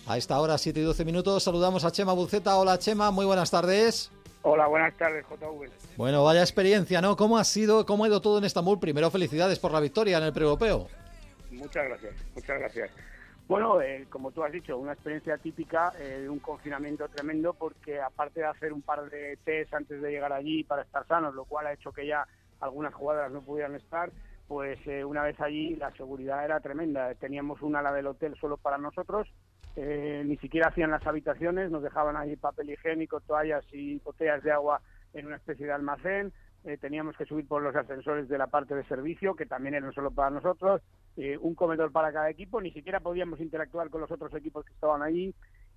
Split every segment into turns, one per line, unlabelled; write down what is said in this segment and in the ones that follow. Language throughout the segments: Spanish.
A esta hora, 7:12, saludamos a Chema Buceta. Hola Chema, muy buenas tardes.
Hola, buenas tardes, JV.
Bueno, vaya experiencia, ¿no? ¿Cómo ha ido todo en Estambul? Primero, felicidades por la victoria en el pre-europeo.
Muchas gracias. Bueno, como tú has dicho, una experiencia típica, un confinamiento tremendo, porque aparte de hacer un par de test antes de llegar allí para estar sanos, lo cual ha hecho que ya algunas jugadoras no pudieran estar, pues una vez allí la seguridad era tremenda. Teníamos un ala del hotel solo para nosotros, ni siquiera hacían las habitaciones, nos dejaban ahí papel higiénico, toallas y botellas de agua en una especie de almacén. Teníamos que subir por los ascensores de la parte de servicio, que también eran solo para nosotros, un comedor para cada equipo, ni siquiera podíamos interactuar con los otros equipos que estaban allí,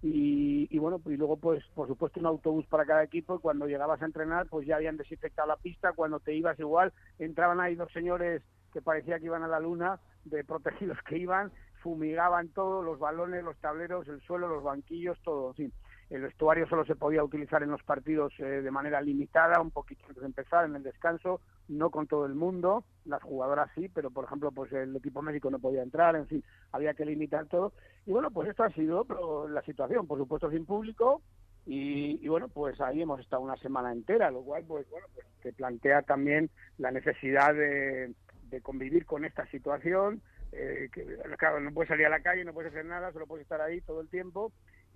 y bueno, y luego pues por supuesto un autobús para cada equipo, y cuando llegabas a entrenar pues ya habían desinfectado la pista. Cuando te ibas igual, entraban ahí dos señores que parecía que iban a la luna, de protegidos que iban, fumigaban todo, los balones, los tableros, el suelo, los banquillos, todo, sí. El vestuario solo se podía utilizar en los partidos de manera limitada, un poquito antes de empezar, en el descanso, no con todo el mundo, las jugadoras sí, pero por ejemplo pues el equipo médico no podía entrar, en fin, había que limitar todo. Y bueno, pues esto ha sido la situación, por supuesto sin público, y bueno, pues ahí hemos estado una semana entera, lo cual pues bueno, pues te plantea también la necesidad de convivir con esta situación, que claro, no puedes salir a la calle, no puedes hacer nada, solo puedes estar ahí todo el tiempo.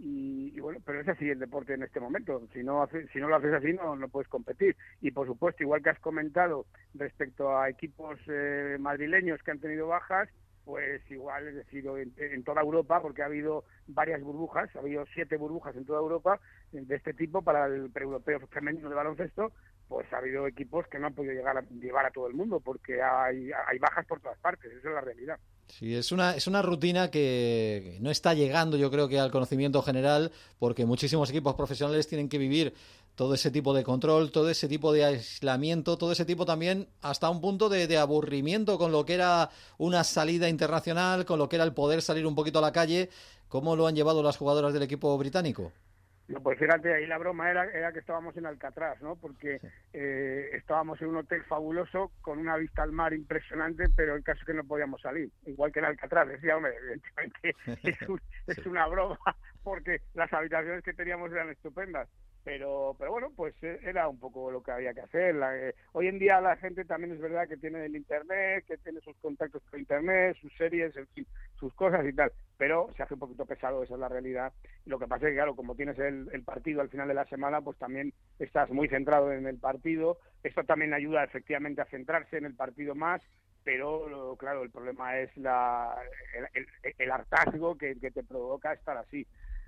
Y bueno, pero es así el deporte en este momento. Si no lo haces así, no puedes competir. Y por supuesto, igual que has comentado respecto a equipos madrileños que han tenido bajas, pues igual, es decir, en toda Europa, porque ha habido varias burbujas, ha habido 7 burbujas en toda Europa de este tipo para el pre-europeo femenino de baloncesto, pues ha habido equipos que no han podido llevar a todo el mundo, porque hay bajas por todas partes, esa es la realidad.
Sí, es una rutina que no está llegando, yo creo que al conocimiento general, porque muchísimos equipos profesionales tienen que vivir todo ese tipo de control, todo ese tipo de aislamiento, todo ese tipo también hasta un punto de aburrimiento con lo que era una salida internacional, con lo que era el poder salir un poquito a la calle. ¿Cómo lo han llevado las jugadoras del equipo británico?
No, pues fíjate, ahí la broma era que estábamos en Alcatraz, ¿no? Porque sí. Estábamos en un hotel fabuloso con una vista al mar impresionante, pero el caso es que no podíamos salir, igual que en Alcatraz. Decía, hombre, evidentemente es una broma, porque las habitaciones que teníamos eran estupendas. Pero bueno, pues era un poco lo que había que hacer. Hoy en día la gente también es verdad que tiene el internet, que tiene sus contactos por internet, sus series, en fin, sus cosas y tal, pero se hace un poquito pesado, esa es la realidad. Lo que pasa es que, claro, como tienes el partido al final de la semana, pues también estás muy centrado en el partido. Esto también ayuda efectivamente a centrarse en el partido más, pero claro, el problema es el hartazgo que te provoca estar así.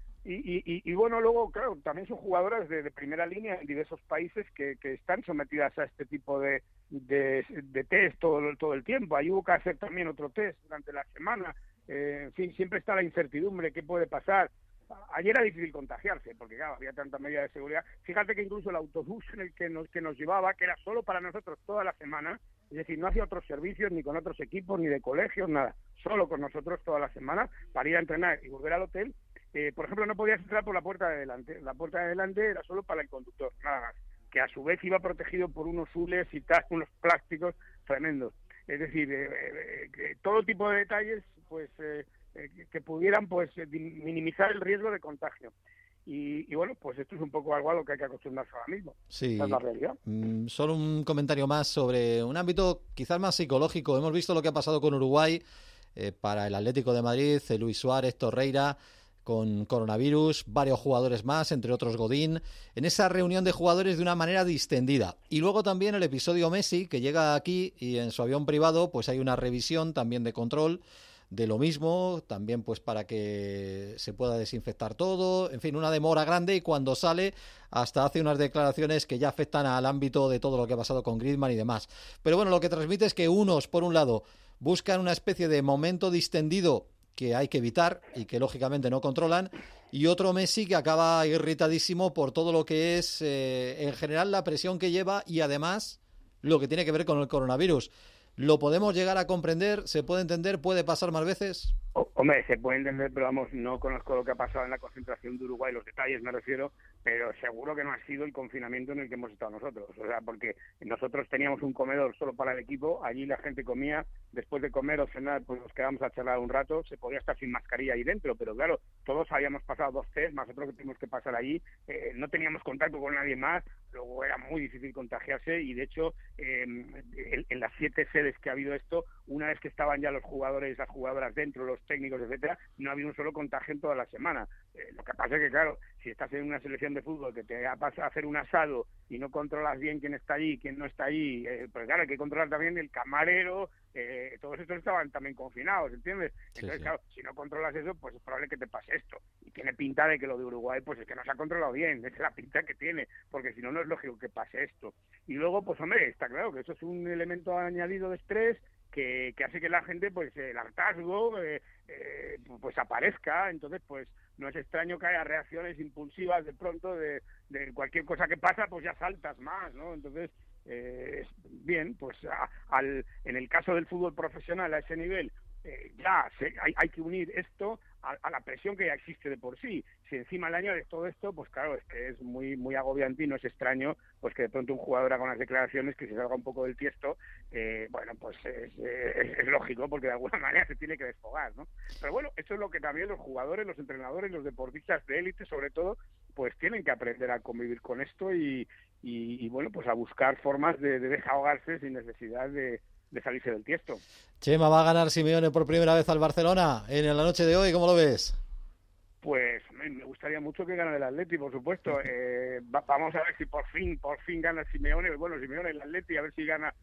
Y bueno, luego, claro, también son jugadoras de primera línea en diversos países que están sometidas a este tipo de test todo el tiempo. Ahí hubo que hacer también otro test durante la semana. En fin, siempre está la incertidumbre, qué puede pasar. Ayer era difícil contagiarse, porque claro, había tanta medida de seguridad. Fíjate que incluso el autobús en el que nos llevaba, que era solo para nosotros toda la semana, es decir, no hacía otros servicios, ni con otros equipos, ni de colegios, nada. Solo con nosotros toda la semana, para ir a entrenar y volver al hotel. Por ejemplo, no podías entrar por la puerta de delante. La puerta de delante era solo para el conductor, nada más. Que a su vez iba protegido por unos hules y tal, unos plásticos tremendos. Es decir, todo tipo de detalles, pues, que pudieran, pues, minimizar el riesgo de contagio. Y bueno, pues esto es un poco algo a lo que hay que acostumbrarse ahora mismo.
Sí.
Esa es la realidad.
Solo un comentario más sobre un ámbito quizás más psicológico. Hemos visto lo que ha pasado con Uruguay para el Atlético de Madrid, Luis Suárez, Torreira, con coronavirus, varios jugadores más, entre otros Godín, en esa reunión de jugadores de una manera distendida. Y luego también el episodio Messi, que llega aquí y en su avión privado pues hay una revisión también de control de lo mismo, también pues para que se pueda desinfectar todo, en fin, una demora grande, y cuando sale hasta hace unas declaraciones que ya afectan al ámbito de todo lo que ha pasado con Griezmann y demás. Pero bueno, lo que transmite es que unos, por un lado, buscan una especie de momento distendido que hay que evitar y que lógicamente no controlan, y otro Messi que acaba irritadísimo por todo lo que es en general la presión que lleva y además lo que tiene que ver con el coronavirus. ¿Lo podemos llegar a comprender? ¿Se puede entender? ¿Puede pasar más veces?
Hombre, se puede entender, pero vamos, no conozco lo que ha pasado en la concentración de Uruguay, los detalles me refiero, pero seguro que no ha sido el confinamiento en el que hemos estado nosotros. O sea, porque nosotros teníamos un comedor solo para el equipo, allí la gente comía, después de comer o cenar, pues nos quedamos a charlar un rato, se podía estar sin mascarilla ahí dentro, pero claro, todos habíamos pasado 2 test, más otros que tuvimos que pasar allí, no teníamos contacto con nadie más, luego era muy difícil contagiarse y de hecho, en las 7 sedes que ha habido esto, una vez que estaban ya los jugadores, las jugadoras dentro, los técnicos, etcétera, no ha habido un solo contagio en toda la semana. Lo que pasa es que, claro, si estás en una selección de fútbol que te pasa a hacer un asado y no controlas bien quién está allí, quién no está allí, pues claro, hay que controlar también el camarero, todos estos estaban también confinados, ¿entiendes? Entonces, sí. Claro, si no controlas eso, pues es probable que te pase esto. Y tiene pinta de que lo de Uruguay, pues es que no se ha controlado bien, es la pinta que tiene, porque si no, no es lógico que pase esto. Y luego, pues hombre, está claro que eso es un elemento añadido de estrés que hace que la gente, pues el hartazgo, pues aparezca. Entonces, pues no es extraño que haya reacciones impulsivas de pronto de cualquier cosa que pasa, pues ya saltas más, ¿no? Entonces, bien, pues en el caso del fútbol profesional a ese nivel, hay que unir esto a la presión que ya existe de por sí. Si encima le añades todo esto, pues claro, es muy muy agobiante y no es extraño pues que de pronto un jugador haga unas declaraciones que se salga un poco del tiesto, bueno, pues es lógico, porque de alguna manera se tiene que desfogar, ¿no? Pero bueno, eso es lo que también los jugadores, los entrenadores, los deportistas de élite, sobre todo, pues tienen que aprender a convivir con esto y bueno, pues a buscar formas de desahogarse sin necesidad de salirse del tiesto.
Chema, ¿va a ganar Simeone por primera vez al Barcelona en la noche de hoy? ¿Cómo lo ves?
Pues me gustaría mucho que gane el Atleti, por supuesto. Vamos a ver si por fin gana Simeone. Bueno, Simeone el Atleti, a ver si gana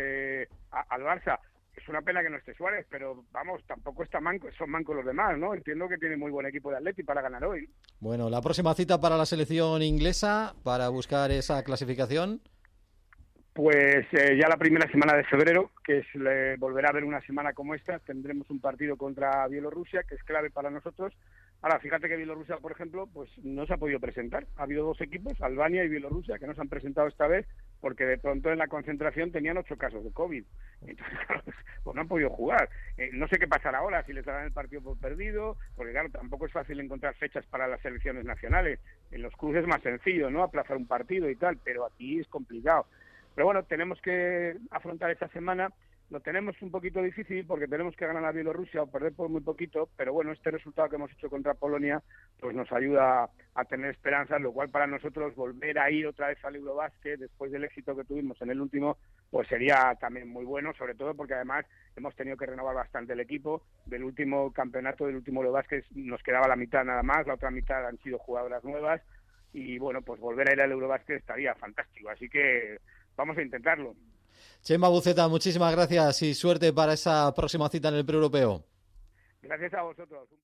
al Barça. Es una pena que no esté Suárez, pero vamos, tampoco está manco, son mancos los demás, ¿no? Entiendo que tiene muy buen equipo de Atleti para ganar hoy.
Bueno, la próxima cita para la selección inglesa para buscar esa clasificación.
Pues ya la primera semana de febrero, que volverá a haber una semana como esta, tendremos un partido contra Bielorrusia, que es clave para nosotros. Ahora, fíjate que Bielorrusia, por ejemplo, pues no se ha podido presentar. Ha habido 2 equipos, Albania y Bielorrusia, que no se han presentado esta vez, porque de pronto en la concentración tenían 8 casos de COVID. Entonces, claro, pues no han podido jugar. No sé qué pasará ahora, si les darán el partido por perdido, porque claro, tampoco es fácil encontrar fechas para las selecciones nacionales. En los clubes es más sencillo, ¿no? Aplazar un partido y tal, pero aquí es complicado. Pero bueno, tenemos que afrontar esta semana. Lo tenemos un poquito difícil porque tenemos que ganar a Bielorrusia o perder por muy poquito, pero bueno, este resultado que hemos hecho contra Polonia pues nos ayuda a tener esperanzas, lo cual para nosotros volver a ir otra vez al Eurobásquet después del éxito que tuvimos en el último, pues sería también muy bueno, sobre todo porque además hemos tenido que renovar bastante el equipo. Del último campeonato, del último Eurobásquet, nos quedaba la mitad nada más, la otra mitad han sido jugadoras nuevas y bueno, pues volver a ir al Eurobásquet estaría fantástico, así que vamos a intentarlo.
Chema Buceta, muchísimas gracias y suerte para esa próxima cita en el Pre-Europeo.
Gracias a vosotros.